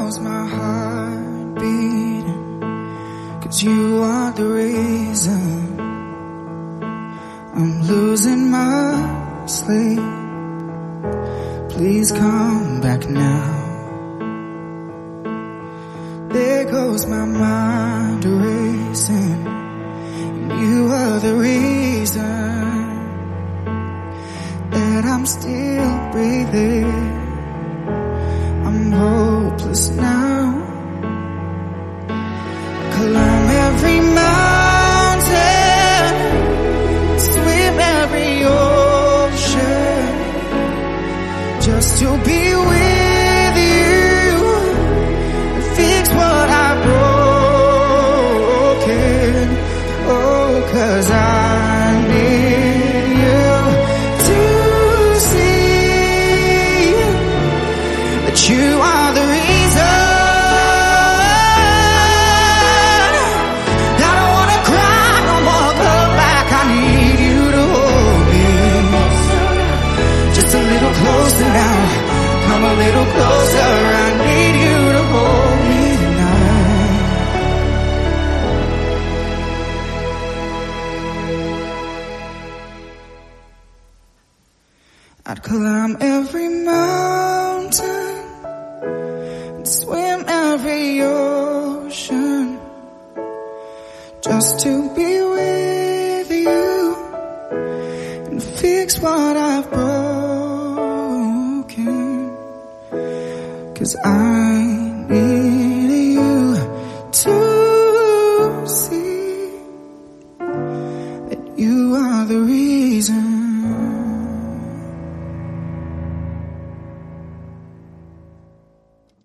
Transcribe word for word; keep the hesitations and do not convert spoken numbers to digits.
knows my heart beating, 'cause you are the reason I'm losing my sleep. Please come back now. There goes my mind racing, and you are the reason that I'm still breathing. I'm hopeless now. Climb every mountain, swim every ocean, just to be with you, fix what I've broken. Oh, 'cause I need you to see that you are the reason. I don't wanna cry no more, come back. I need you to hold me just a little closer now. Come a little closer. I need you to hold me tonight. I'd climb every mountain, swim every ocean, just to be with you and fix what I've broken. 'Cause I need